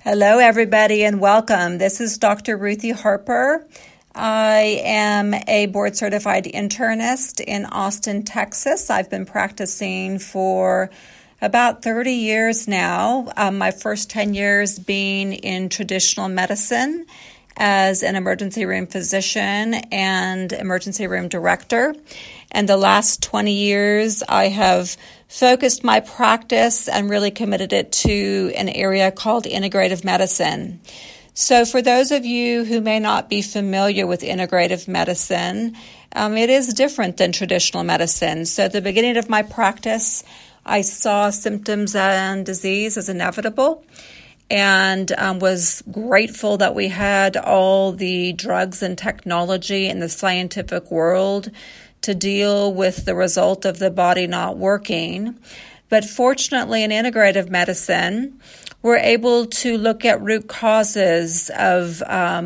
Hello, everybody, and welcome. This is Dr. Ruthie Harper. I am a board-certified internist in Austin, Texas. I've been practicing for about 30 years now, my first 10 years being in traditional medicine as an emergency room physician and emergency room director. And the last 20 years, I have focused my practice and really committed it to an area called integrative medicine. So for those of you who may not be familiar with integrative medicine, it is different than traditional medicine. So at the beginning of my practice, I saw symptoms and disease as inevitable and was grateful that we had all the drugs and technology in the scientific world to deal with the result of the body not working. But fortunately, in integrative medicine, we're able to look at root causes of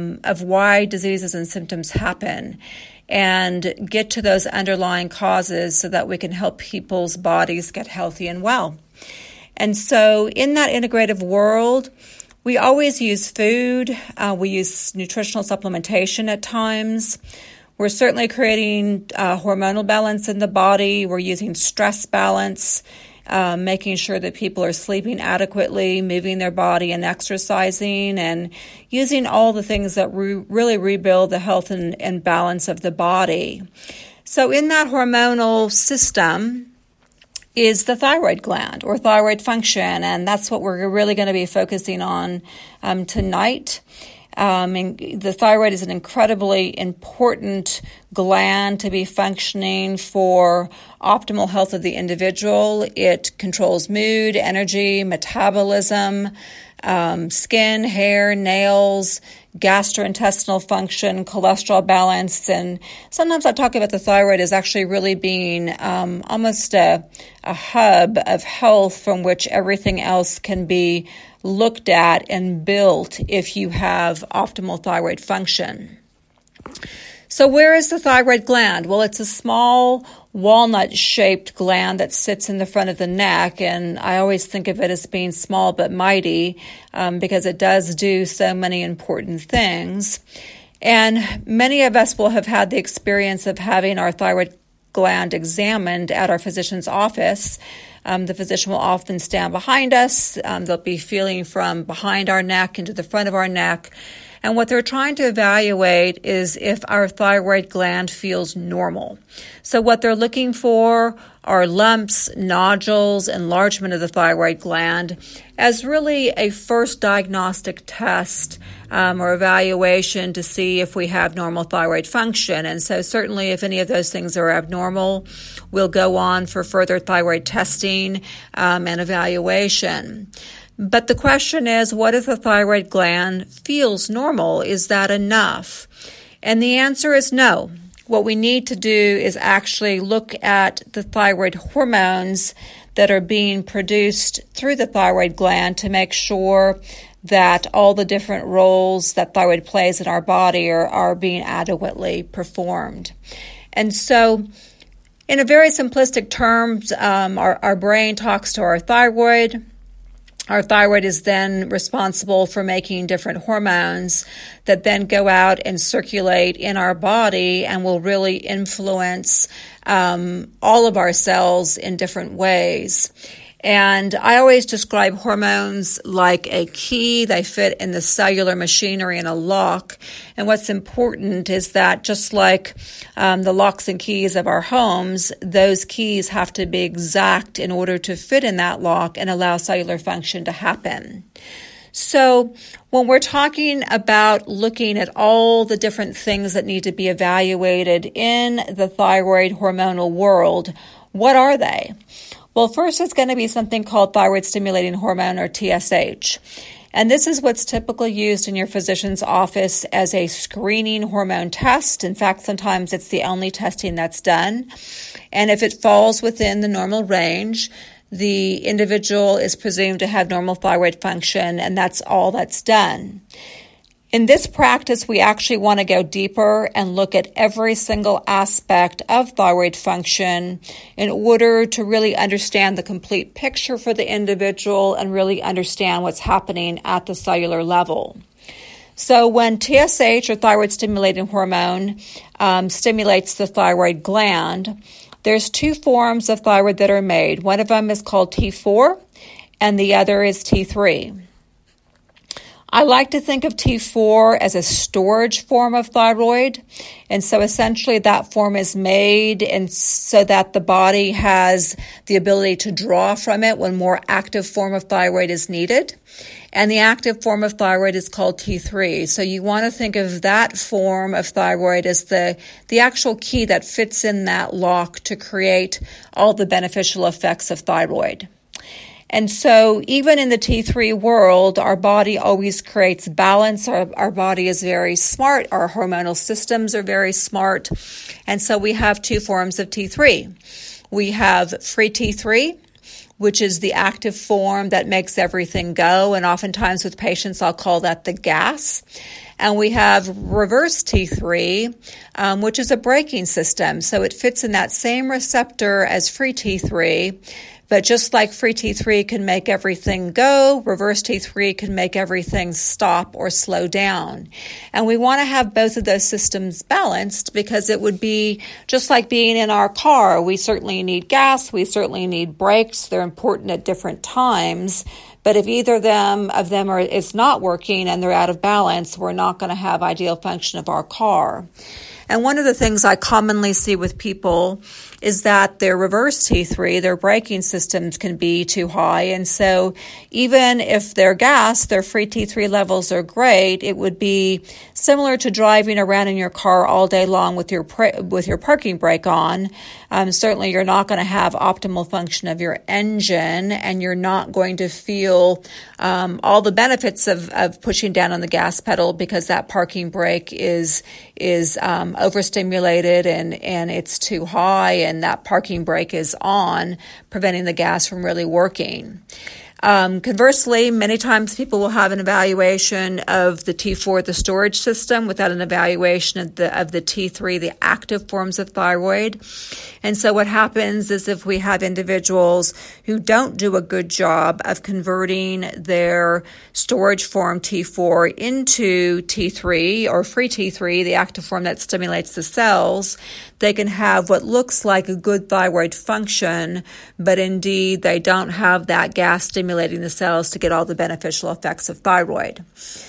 why diseases and symptoms happen and get to those underlying causes so that we can help people's bodies get healthy and well. And so in that integrative world, we always use food. We use nutritional supplementation at times. We're certainly creating hormonal balance in the body. We're using stress balance, making sure that people are sleeping adequately, moving their body and exercising, and using all the things that really rebuild the health and balance of the body. So in that hormonal system is the thyroid gland or thyroid function, and that's what we're really going to be focusing on tonight. And the thyroid is an incredibly important gland to be functioning for optimal health of the individual. It controls mood, energy, metabolism, skin, hair, nails, gastrointestinal function, cholesterol balance. And sometimes I talk about the thyroid as actually really being almost a hub of health from which everything else can be looked at and built if you have optimal thyroid function. So where is the thyroid gland? Well, it's a small walnut-shaped gland that sits in the front of the neck, and I always think of it as being small but mighty because it does do so many important things. And many of us will have had the experience of having our thyroid gland examined at our physician's office. The physician will often stand behind us. They'll be feeling from behind our neck into the front of our neck. And what they're trying to evaluate is if our thyroid gland feels normal. So what they're looking for are lumps, nodules, enlargement of the thyroid gland as really a first diagnostic test or evaluation to see if we have normal thyroid function. And so certainly if any of those things are abnormal, we'll go on for further thyroid testing and evaluation. But the question is, what if the thyroid gland feels normal? Is that enough? And the answer is no. What we need to do is actually look at the thyroid hormones that are being produced through the thyroid gland to make sure that all the different roles that thyroid plays in our body are being adequately performed. And so in a very simplistic terms, our brain talks to our thyroid. Our thyroid is then responsible for making different hormones that then go out and circulate in our body and will really influence all of our cells in different ways. And I always describe hormones like a key. They fit in the cellular machinery in a lock. And what's important is that just like the locks and keys of our homes, those keys have to be exact in order to fit in that lock and allow cellular function to happen. So when we're talking about looking at all the different things that need to be evaluated in the thyroid hormonal world, what are they? Well, first it's going to be something called thyroid stimulating hormone or TSH. And this is what's typically used in your physician's office as a screening hormone test. In fact, sometimes it's the only testing that's done. And if it falls within the normal range, the individual is presumed to have normal thyroid function, and that's all that's done. In this practice, we actually want to go deeper and look at every single aspect of thyroid function in order to really understand the complete picture for the individual and really understand what's happening at the cellular level. So when TSH, or thyroid stimulating hormone, stimulates the thyroid gland, there's two forms of thyroid that are made. One of them is called T4 and the other is T3. I like to think of T4 as a storage form of thyroid. And so essentially that form is made and so that the body has the ability to draw from it when more active form of thyroid is needed. And the active form of thyroid is called T3. So you want to think of that form of thyroid as the actual key that fits in that lock to create all the beneficial effects of thyroid. And so even in the T3 world, our body always creates balance. Our body is very smart. Our hormonal systems are very smart. And so we have two forms of T3. We have free T3, which is the active form that makes everything go. And oftentimes with patients, I'll call that the gas. And we have reverse T3, which is a braking system. So it fits in that same receptor as free T3. But just like free T3 can make everything go, reverse T3 can make everything stop or slow down. And we want to have both of those systems balanced because it would be just like being in our car. We certainly need gas. We certainly need brakes. They're important at different times. But if either of them is not working and they're out of balance, we're not going to have ideal function of our car. And one of the things I commonly see with people is that their reverse T3, their braking systems can be too high. And so even if their free T3 levels are great, it would be similar to driving around in your car all day long with your parking brake on. Certainly you're not going to have optimal function of your engine and you're not going to feel all the benefits of pushing down on the gas pedal because that parking brake is overstimulated and it's too high and that parking brake is on, preventing the gas from really working. Conversely, many times people will have an evaluation of the T4, the storage system, without an evaluation of the T3, the active forms of thyroid. And so what happens is if we have individuals who don't do a good job of converting their storage form T4 into T3 or free T3, the active form that stimulates the cells, they can have what looks like a good thyroid function, but indeed they don't have that gas stimulating the cells to get all the beneficial effects of thyroid.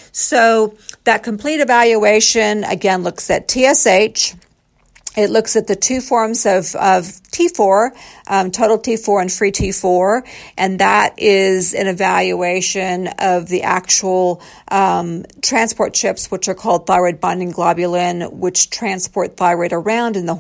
So that complete evaluation, again, looks at TSH. It looks at the two forms of T4, total T4 and free T4, and that is an evaluation of the actual transport chips, which are called thyroid binding globulin, which transport thyroid around in the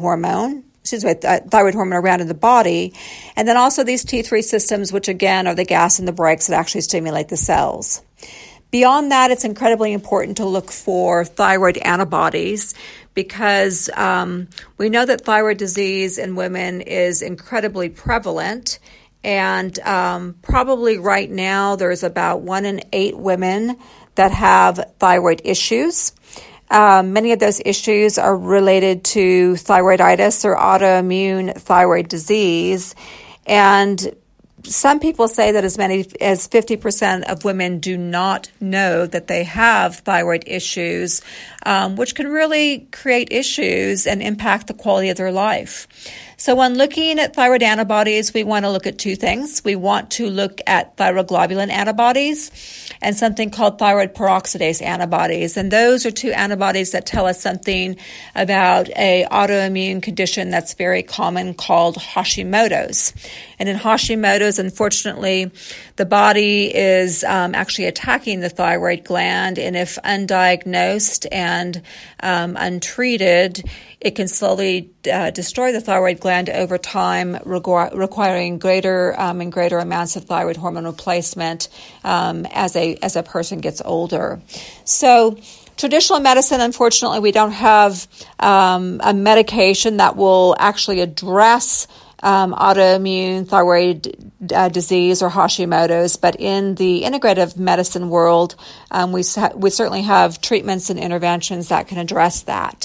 thyroid hormone around in the body, and then also these T3 systems, which again are the gas and the brakes that actually stimulate the cells. Beyond that, it's incredibly important to look for thyroid antibodies because we know that thyroid disease in women is incredibly prevalent. And probably right now there's about 1 in 8 women that have thyroid issues. Many of those issues are related to thyroiditis or autoimmune thyroid disease. And some people say that as many as 50% of women do not know that they have thyroid issues, which can really create issues and impact the quality of their life. So when looking at thyroid antibodies, we want to look at two things. We want to look at thyroglobulin antibodies and something called thyroid peroxidase antibodies. And those are two antibodies that tell us something about an autoimmune condition that's very common called Hashimoto's. And in Hashimoto's, unfortunately, the body is actually attacking the thyroid gland. And if undiagnosed and untreated, it can slowly destroy the thyroid gland over time, requiring greater and greater amounts of thyroid hormone replacement as a person gets older. So traditional medicine, unfortunately, we don't have a medication that will actually address autoimmune thyroid disease or Hashimoto's, but in the integrative medicine world, we certainly have treatments and interventions that can address that.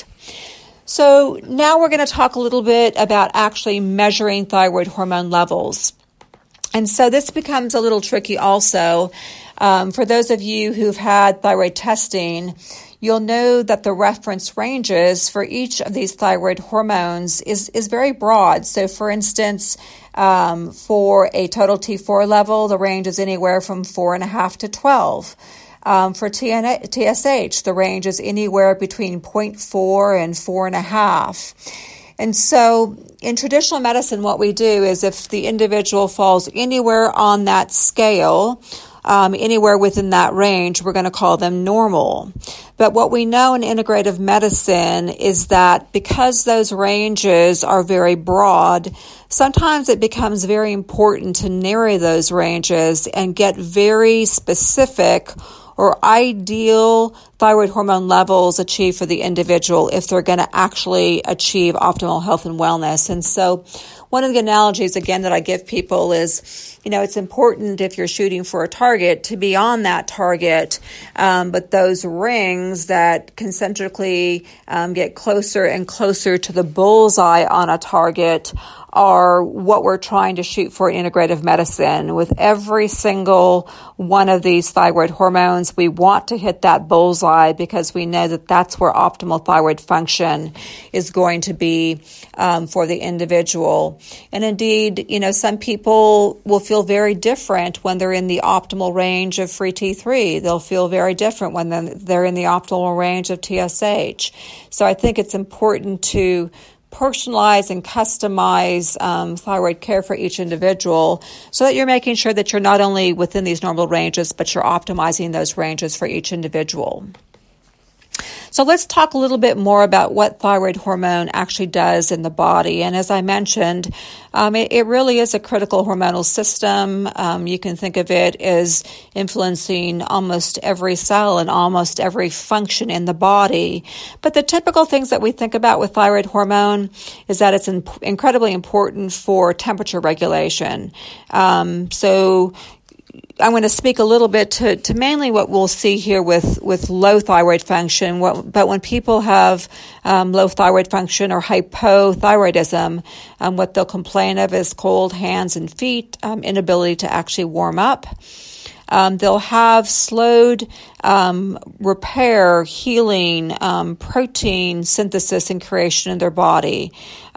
So now we're going to talk a little bit about actually measuring thyroid hormone levels. And so this becomes a little tricky also. For those of you who've had thyroid testing, you'll know that the reference ranges for each of these thyroid hormones is very broad. So for instance, for a total T4 level, the range is anywhere from 4.5 to 12. For TSH, the range is anywhere between 0.4 and 4.5. And so in traditional medicine, what we do is if the individual falls anywhere on that scale, anywhere within that range, we're going to call them normal. But what we know in integrative medicine is that because those ranges are very broad, sometimes it becomes very important to narrow those ranges and get very specific or ideal thyroid hormone levels achieved for the individual if they're going to actually achieve optimal health and wellness. And so one of the analogies, again, that I give people is, it's important if you're shooting for a target to be on that target, but those rings that concentrically get closer and closer to the bullseye on a target are what we're trying to shoot for in integrative medicine. With every single one of these thyroid hormones, we want to hit that bullseye because we know that that's where optimal thyroid function is going to be for the individual. And indeed, some people will feel very different when they're in the optimal range of free T3. They'll feel very different when they're in the optimal range of TSH. So I think it's important to personalize and customize thyroid care for each individual so that you're making sure that you're not only within these normal ranges, but you're optimizing those ranges for each individual. So let's talk a little bit more about what thyroid hormone actually does in the body. And as I mentioned, it really is a critical hormonal system. You can think of it as influencing almost every cell and almost every function in the body. But the typical things that we think about with thyroid hormone is that it's incredibly important for temperature regulation. So I'm going to speak a little bit to mainly what we'll see here with low thyroid function. But when people have low thyroid function or hypothyroidism, what they'll complain of is cold hands and feet, inability to actually warm up. They'll have slowed repair, healing, protein synthesis and creation in their body.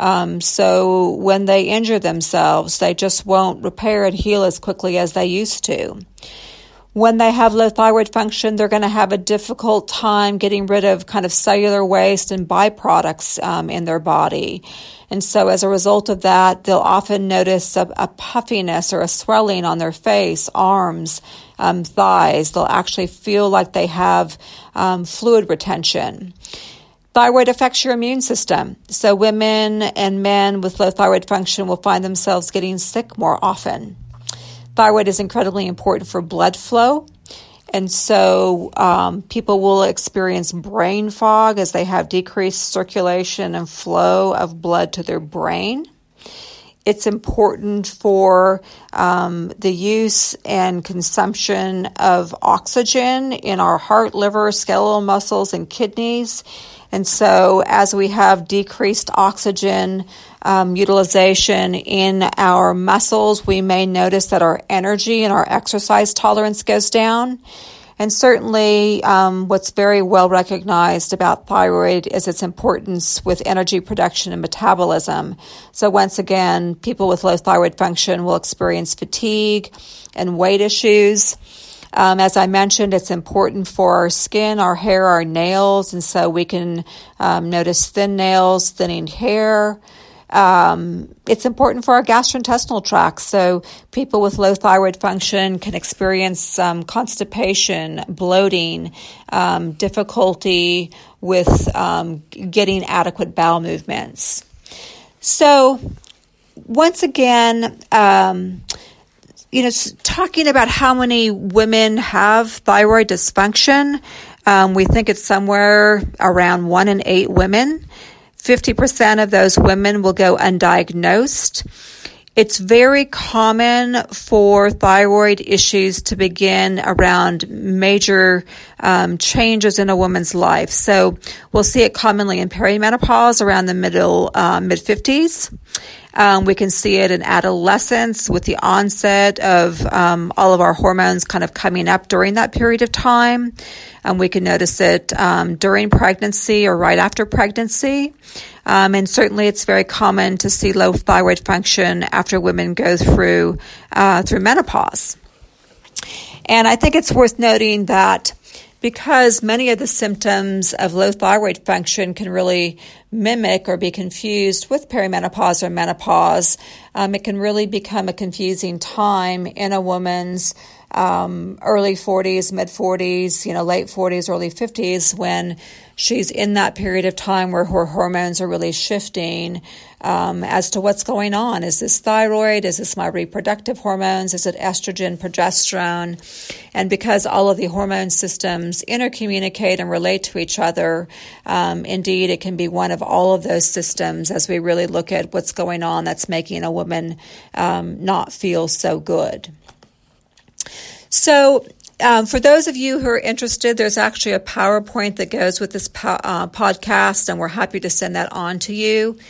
So when they injure themselves, they just won't repair and heal as quickly as they used to. When they have low thyroid function, they're going to have a difficult time getting rid of kind of cellular waste and byproducts in their body. And so as a result of that, they'll often notice a puffiness or a swelling on their face, arms, thighs. They'll actually feel like they have fluid retention. Thyroid affects your immune system. So women and men with low thyroid function will find themselves getting sick more often. Thyroid is incredibly important for blood flow. And so people will experience brain fog as they have decreased circulation and flow of blood to their brain. It's important for the use and consumption of oxygen in our heart, liver, skeletal muscles, and kidneys. And so as we have decreased oxygen utilization in our muscles, we may notice that our energy and our exercise tolerance goes down. And certainly what's very well recognized about thyroid is its importance with energy production and metabolism. So once again, people with low thyroid function will experience fatigue and weight issues. As I mentioned, it's important for our skin, our hair, our nails, and so we can notice thin nails, thinning hair. It's important for our gastrointestinal tract. So people with low thyroid function can experience constipation, bloating, difficulty with getting adequate bowel movements. So once again, talking about how many women have thyroid dysfunction, we think it's somewhere around 1 in 8 women. 50% of those women will go undiagnosed. It's very common for thyroid issues to begin around major changes in a woman's life. So we'll see it commonly in perimenopause around the mid-50s. We can see it in adolescence with the onset of all of our hormones kind of coming up during that period of time. We can notice it during pregnancy or right after pregnancy. And certainly it's very common to see low thyroid function after women go through menopause. And I think it's worth noting that because many of the symptoms of low thyroid function can really mimic or be confused with perimenopause or menopause, it can really become a confusing time in a woman's early 40s, mid 40s, late 40s, early 50s, when she's in that period of time where her hormones are really shifting as to what's going on. Is this thyroid? Is this my reproductive hormones? Is it estrogen, progesterone? And because all of the hormone systems intercommunicate and relate to each other, indeed, it can be one of all of those systems as we really look at what's going on that's making a woman not feel so good. So for those of you who are interested, there's actually a PowerPoint that goes with this podcast, and we're happy to send that on to you.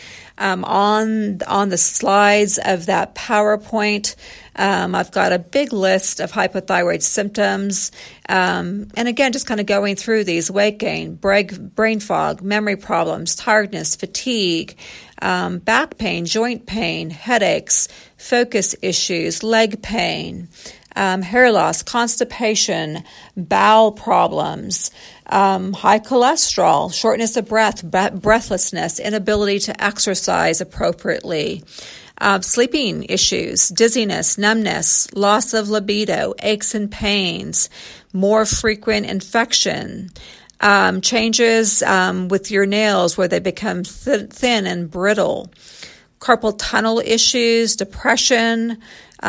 On the slides of that PowerPoint, I've got a big list of hypothyroid symptoms. And again, just kind of going through these: weight gain, brain fog, memory problems, tiredness, fatigue, back pain, joint pain, headaches, focus issues, leg pain, hair loss, constipation, bowel problems, high cholesterol, shortness of breath, breathlessness, inability to exercise appropriately, sleeping issues, dizziness, numbness, loss of libido, aches and pains, more frequent infection, changes with your nails where they become thin and brittle, carpal tunnel issues, depression,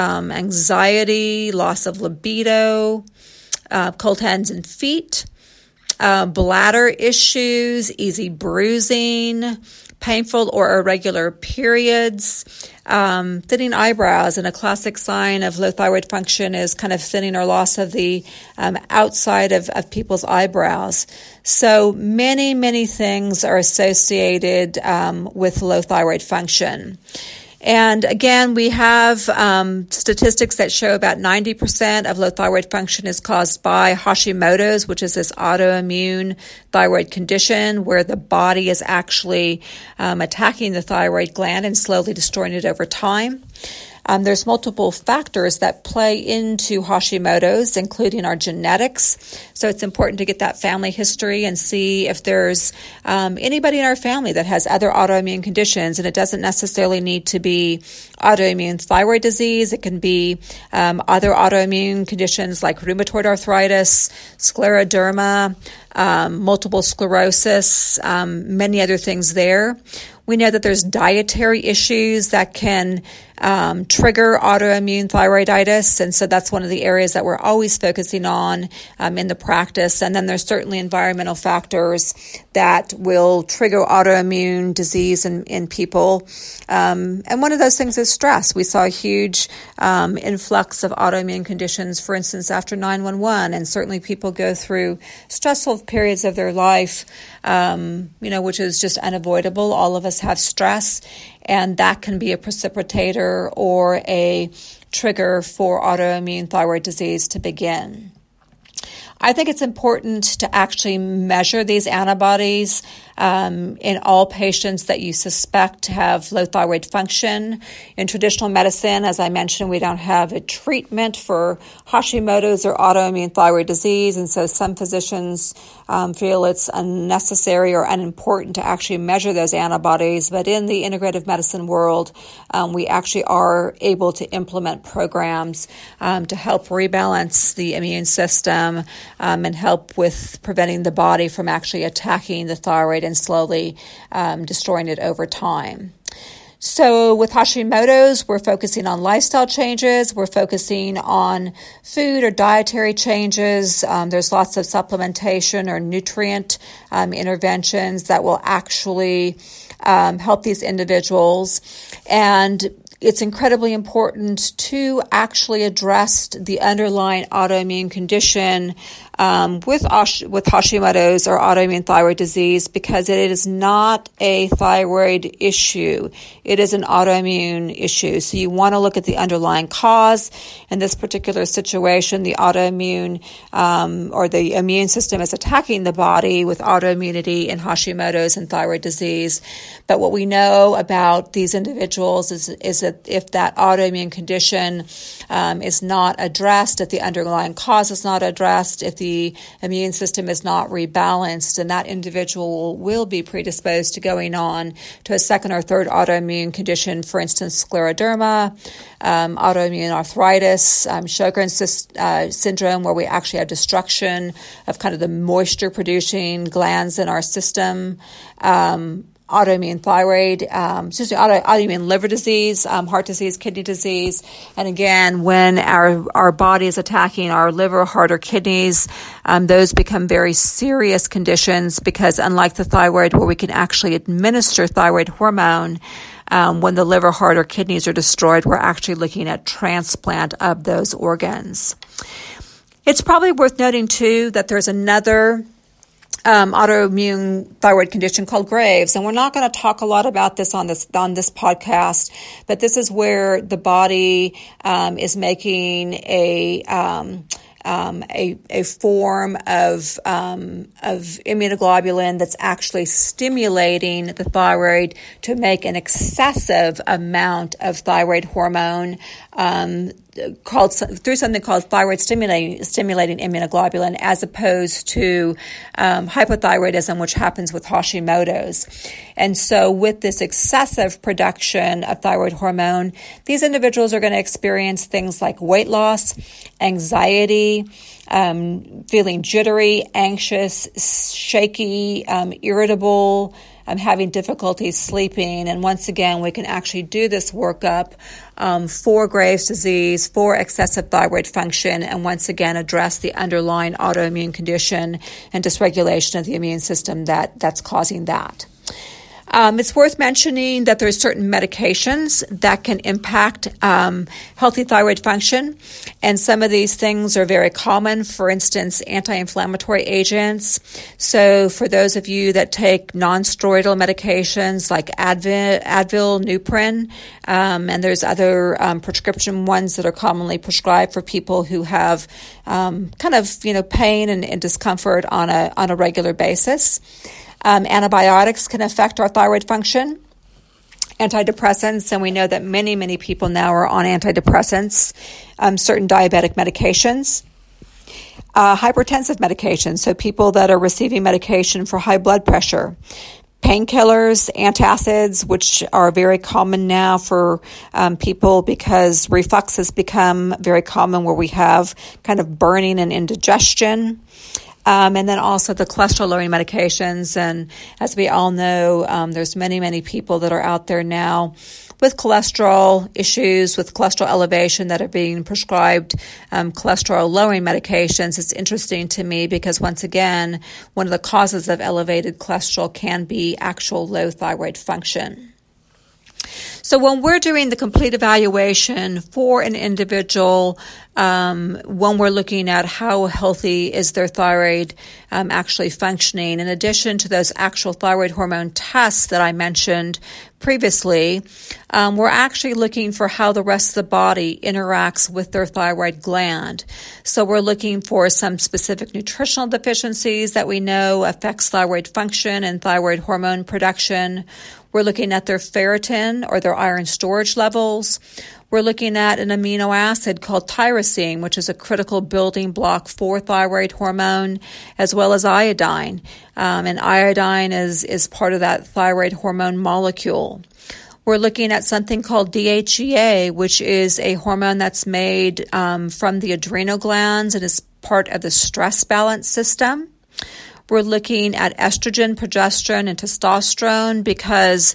anxiety, loss of libido, cold hands and feet, bladder issues, easy bruising, painful or irregular periods, thinning eyebrows. And a classic sign of low thyroid function is kind of thinning or loss of the outside of people's eyebrows. So many, many things are associated with low thyroid function. And again, we have statistics that show about 90% of low thyroid function is caused by Hashimoto's, which is this autoimmune thyroid condition where the body is actually attacking the thyroid gland and slowly destroying it over time. There's multiple factors that play into Hashimoto's, including our genetics. So it's important to get that family history and see if there's anybody in our family that has other autoimmune conditions. And it doesn't necessarily need to be autoimmune thyroid disease. It can be other autoimmune conditions like rheumatoid arthritis, scleroderma, multiple sclerosis, many other things there. We know that there's dietary issues that can trigger autoimmune thyroiditis, and so that's one of the areas that we're always focusing on in the practice. And then there's certainly environmental factors that will trigger autoimmune disease in people. And one of those things is stress. We saw a huge influx of autoimmune conditions, for instance, after 9/11, and certainly people go through stressful periods of their life, which is just unavoidable. All of us have stress, and that can be a precipitator or a trigger for autoimmune thyroid disease to begin. I think it's important to actually measure these antibodies in all patients that you suspect to have low thyroid function. In traditional medicine, as I mentioned, we don't have a treatment for Hashimoto's or autoimmune thyroid disease, and so some physicians feel it's unnecessary or unimportant to actually measure those antibodies. But in the integrative medicine world, we actually are able to implement programs to help rebalance the immune system and help with preventing the body from actually attacking the thyroid and slowly destroying it over time. So with Hashimoto's, we're focusing on lifestyle changes. We're focusing on food or dietary changes. There's lots of supplementation or nutrient interventions that will actually help these individuals. And it's incredibly important to actually address the underlying autoimmune condition with Hashimoto's or autoimmune thyroid disease, because it is not a thyroid issue. It is an autoimmune issue. So you want to look at the underlying cause. In this particular situation, the autoimmune or the immune system is attacking the body with autoimmunity in Hashimoto's and thyroid disease. But what we know about these individuals is that if that autoimmune condition is not addressed, if the underlying cause is not addressed, if the immune system is not rebalanced, then that individual will be predisposed to going on to a second or third autoimmune condition, for instance, scleroderma, autoimmune arthritis, Sjogren's syndrome, where we actually have destruction of kind of the moisture-producing glands in our system, autoimmune autoimmune liver disease, heart disease, kidney disease. And again, when our body is attacking our liver, heart, or kidneys, those become very serious conditions, because unlike the thyroid, where we can actually administer thyroid hormone, when the liver, heart, or kidneys are destroyed, we're actually looking at transplant of those organs. It's probably worth noting, too, that there's another autoimmune thyroid condition called Graves. And we're not going to talk a lot about this on this podcast, but this is where the body is making a form of immunoglobulin that's actually stimulating the thyroid to make an excessive amount of thyroid hormone through something called thyroid stimulating immunoglobulin, as opposed to hypothyroidism, which happens with Hashimoto's. And so with this excessive production of thyroid hormone, these individuals are going to experience things like weight loss, anxiety, feeling jittery, anxious, shaky, irritable, having difficulty sleeping. And once again, we can actually do this workup for Graves' disease, for excessive thyroid function, and once again address the underlying autoimmune condition and dysregulation of the immune system that's causing that. It's worth mentioning that there's certain medications that can impact healthy thyroid function, and some of these things are very common. For instance, anti-inflammatory agents. So for those of you that take non-steroidal medications like Advil, Nuprin, and there's other prescription ones that are commonly prescribed for people who have pain and discomfort on a regular basis. Antibiotics can affect our thyroid function. Antidepressants, and we know that many, many people now are on antidepressants, certain diabetic medications, hypertensive medications, so people that are receiving medication for high blood pressure, painkillers, antacids, which are very common now for people because reflux has become very common, where we have kind of burning and indigestion. And then also the cholesterol-lowering medications. And as we all know, there's many, many people that are out there now with cholesterol issues, with cholesterol elevation, that are being prescribed cholesterol-lowering medications. It's interesting to me because, once again, one of the causes of elevated cholesterol can be actual low thyroid function. So when we're doing the complete evaluation for an individual, when we're looking at how healthy is their thyroid actually functioning, in addition to those actual thyroid hormone tests that I mentioned previously, we're actually looking for how the rest of the body interacts with their thyroid gland. So we're looking for some specific nutritional deficiencies that we know affects thyroid function and thyroid hormone production. We're looking at their ferritin or their iron storage levels. We're looking at an amino acid called tyrosine, which is a critical building block for thyroid hormone, as well as iodine. And iodine is part of that thyroid hormone molecule. We're looking at something called DHEA, which is a hormone that's made from the adrenal glands and is part of the stress balance system. We're looking at estrogen, progesterone, and testosterone because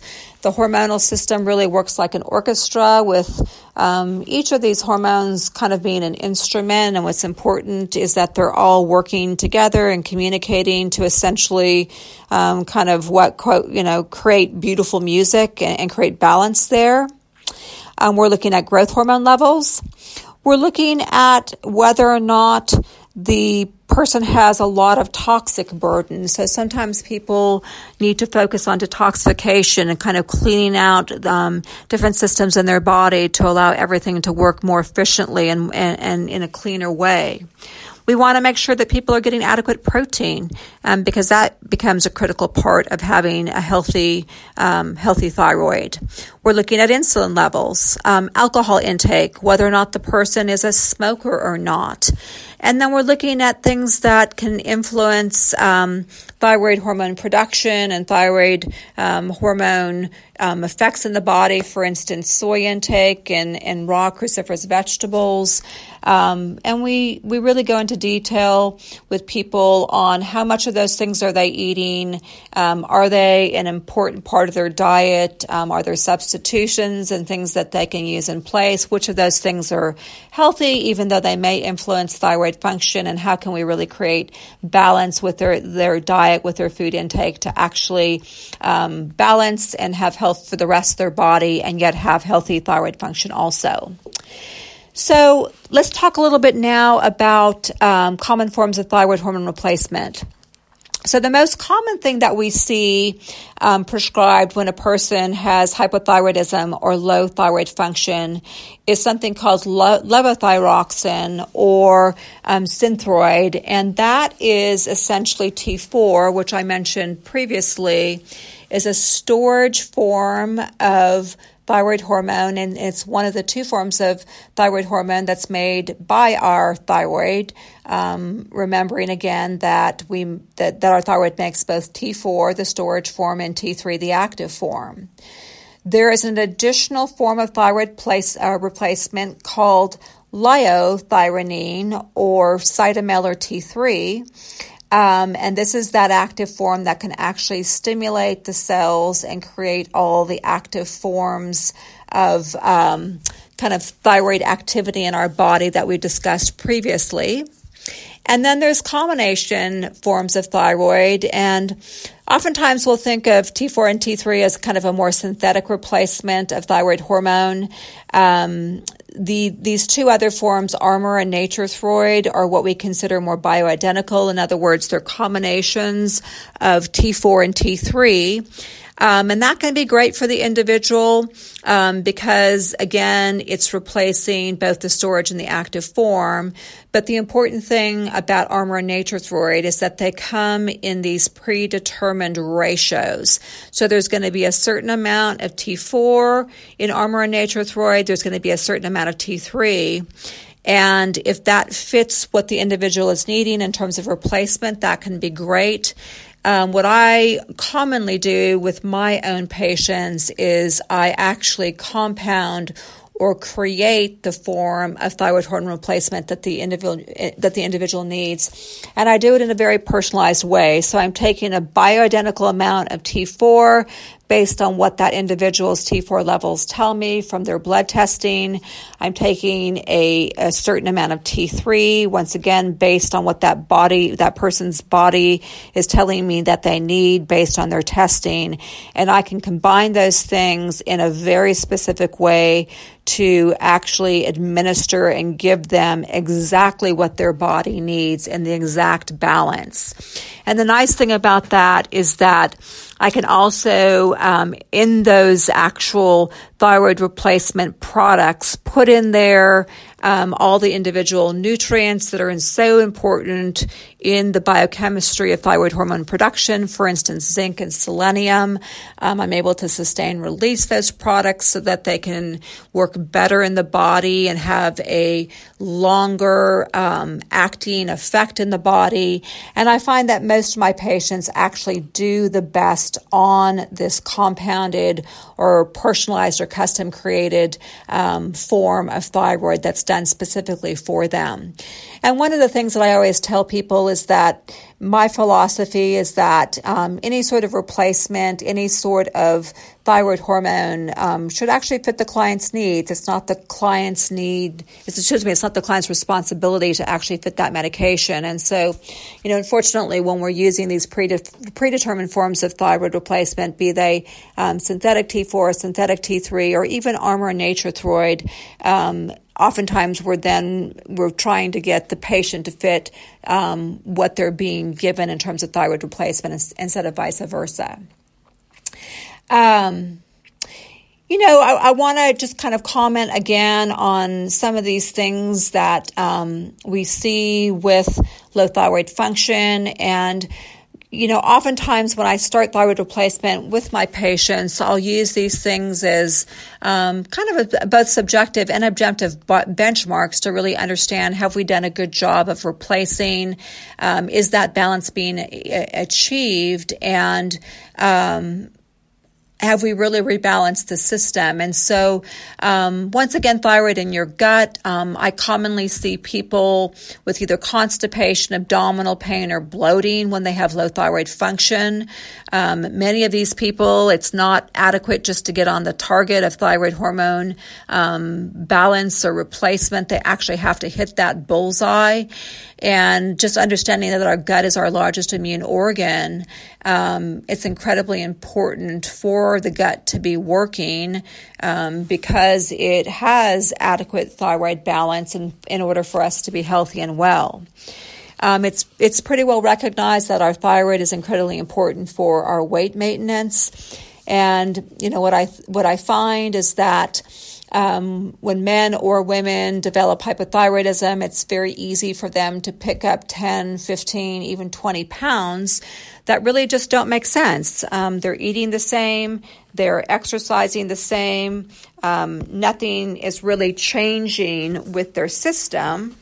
The hormonal system really works like an orchestra with each of these hormones kind of being an instrument. And what's important is that they're all working together and communicating to essentially kind of create beautiful music and create balance there. We're looking at growth hormone levels. We're looking at whether or not the person has a lot of toxic burden. So sometimes people need to focus on detoxification and kind of cleaning out different systems in their body to allow everything to work more efficiently and in a cleaner way. We want to make sure that people are getting adequate protein because that becomes a critical part of having a healthy thyroid. We're looking at insulin levels, alcohol intake, whether or not the person is a smoker or not. And then we're looking at things that can influence thyroid hormone production and thyroid hormone effects in the body, for instance, soy intake and raw cruciferous vegetables. And we really go into detail with people on how much of those things are they eating, are they an important part of their diet, are there substitutions and things that they can use in place, which of those things are healthy even though they may influence thyroid function, and how can we really create balance with their diet, with their food intake to actually balance and have health for the rest of their body and yet have healthy thyroid function also. So let's talk a little bit now about common forms of thyroid hormone replacement. So the most common thing that we see prescribed when a person has hypothyroidism or low thyroid function is something called levothyroxine or Synthroid, and that is essentially T4, which I mentioned previously, is a storage form of thyroid hormone, and it's one of the two forms of thyroid hormone that's made by our thyroid. Remembering again that our thyroid makes both T4, the storage form, and T3, the active form. There is an additional form of thyroid replacement called liothyronine or Cytomel or T3. And this is that active form that can actually stimulate the cells and create all the active forms of kind of thyroid activity in our body that we discussed previously. And then there's combination forms of thyroid, and oftentimes we'll think of T4 and T3 as kind of a more synthetic replacement of thyroid hormone. These two other forms, Armour and Nature-Throid, are what we consider more bioidentical. In other words, they're combinations of T4 and T3. And that can be great for the individual because, again, it's replacing both the storage and the active form. But the important thing about Armour and Nature-Throid is that they come in these predetermined ratios. So there's going to be a certain amount of T4 in Armour and Nature-Throid. There's going to be a certain amount of T3. And if that fits what the individual is needing in terms of replacement, that can be great. What I commonly do with my own patients is I actually compound or create the form of thyroid hormone replacement that the individual needs. And I do it in a very personalized way. So I'm taking a bioidentical amount of T4 based on what that individual's T4 levels tell me from their blood testing. I'm taking a certain amount of T3, once again, based on what that person's body is telling me that they need based on their testing. And I can combine those things in a very specific way to actually administer and give them exactly what their body needs in the exact balance. And the nice thing about that is that I can also, in those actual thyroid replacement products, put in there all the individual nutrients that are so important in the biochemistry of thyroid hormone production, for instance, zinc and selenium. I'm able to sustain release those products so that they can work better in the body and have a longer acting effect in the body. And I find that most of my patients actually do the best on this compounded or personalized or custom created form of thyroid that's done specifically for them. And one of the things that I always tell people is that my philosophy is that any sort of replacement, any sort of thyroid hormone should actually fit the client's needs. It's not the client's it's not the client's responsibility to actually fit that medication. And so, unfortunately, when we're using these predetermined forms of thyroid replacement, be they synthetic T4, synthetic T3, or even Armor Nature Throid, oftentimes we're trying to get the patient to fit what they're being given in terms of thyroid replacement instead of vice versa. I want to just kind of comment again on some of these things that we see with low thyroid function. And oftentimes when I start thyroid replacement with my patients, I'll use these things as kind of both subjective and objective benchmarks to really understand, have we done a good job of replacing? Is that balance being achieved? And have we really rebalanced the system? And so, once again, thyroid in your gut. I commonly see people with either constipation, abdominal pain, or bloating when they have low thyroid function. Many of these people, it's not adequate just to get on the target of thyroid hormone balance or replacement. They actually have to hit that bullseye. And just understanding that our gut is our largest immune organ, it's incredibly important for the gut to be working because it has adequate thyroid balance in order for us to be healthy and well. It's pretty well recognized that our thyroid is incredibly important for our weight maintenance. And what I find is that when men or women develop hypothyroidism, it's very easy for them to pick up 10, 15, even 20 pounds that really just don't make sense. They're eating the same, they're exercising the same, nothing is really changing with their system,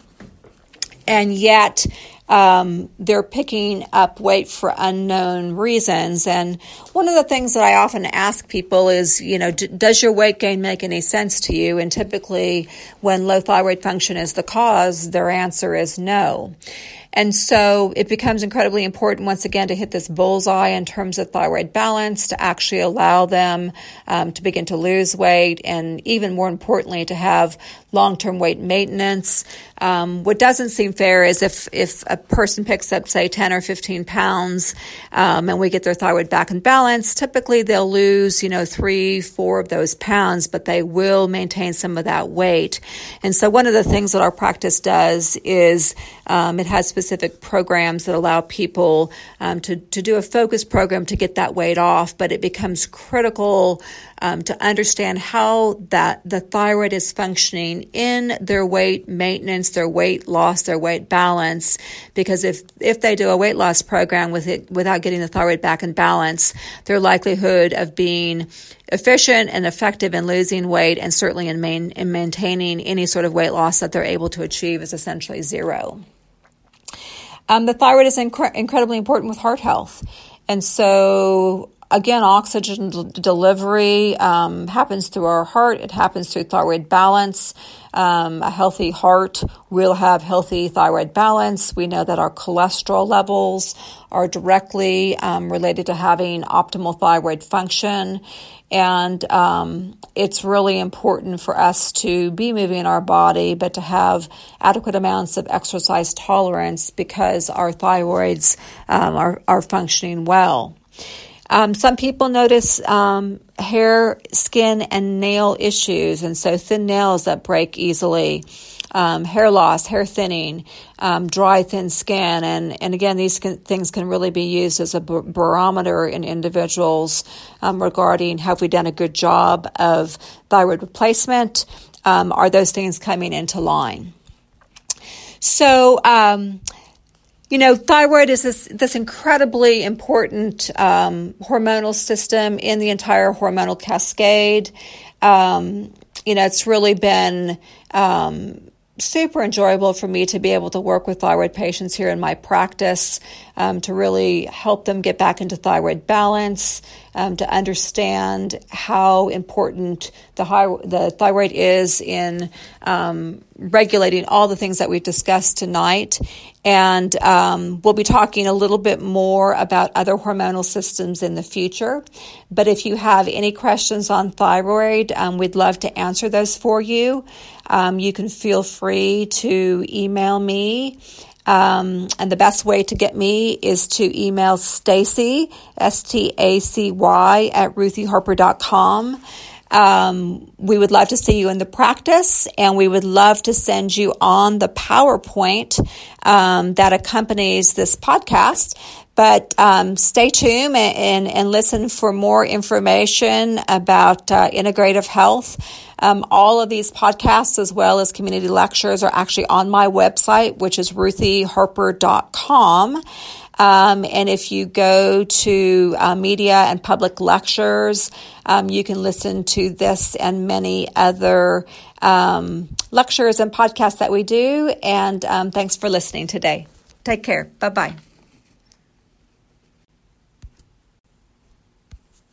and yet they're picking up weight for unknown reasons. And one of the things that I often ask people is, does your weight gain make any sense to you? And typically when low thyroid function is the cause, their answer is no. And so it becomes incredibly important, once again, to hit this bullseye in terms of thyroid balance, to actually allow them to begin to lose weight, and even more importantly, to have long-term weight maintenance. What doesn't seem fair is if a person picks up, say, 10 or 15 pounds and we get their thyroid back in balance, typically they'll lose, 3, 4 of those pounds, but they will maintain some of that weight. And so one of the things that our practice does is it has specific programs that allow people to do a focus program to get that weight off, but it becomes critical to understand how the thyroid is functioning in their weight maintenance, their weight loss, their weight balance. Because if they do a weight loss program without getting the thyroid back in balance, their likelihood of being efficient and effective in losing weight, and certainly in maintaining any sort of weight loss that they're able to achieve, is essentially zero. The thyroid is incredibly important with heart health. And so, again, oxygen delivery happens through our heart. It happens through thyroid balance. A healthy heart will have healthy thyroid balance. We know that our cholesterol levels are directly related to having optimal thyroid function. And it's really important for us to be moving our body, but to have adequate amounts of exercise tolerance because our thyroids are functioning well. Some people notice hair, skin, and nail issues, and so thin nails that break easily, hair loss, hair thinning, dry, thin skin, and again, these things can really be used as a barometer in individuals regarding, have we done a good job of thyroid replacement? Are those things coming into line? So, thyroid is this incredibly important hormonal system in the entire hormonal cascade. It's really been super enjoyable for me to be able to work with thyroid patients here in my practice, to really help them get back into thyroid balance, to understand how important the thyroid is in regulating all the things that we've discussed tonight. And we'll be talking a little bit more about other hormonal systems in the future. But if you have any questions on thyroid, we'd love to answer those for you. You can feel free to email me. And the best way to get me is to email Stacy, Stacy, at ruthieharper.com. We would love to see you in the practice, and we would love to send you on the PowerPoint that accompanies this podcast. But stay tuned and listen for more information about integrative health. All of these podcasts, as well as community lectures, are actually on my website, which is ruthieharper.com. And if you go to media and public lectures, you can listen to this and many other lectures and podcasts that we do. And thanks for listening today. Take care. Bye-bye.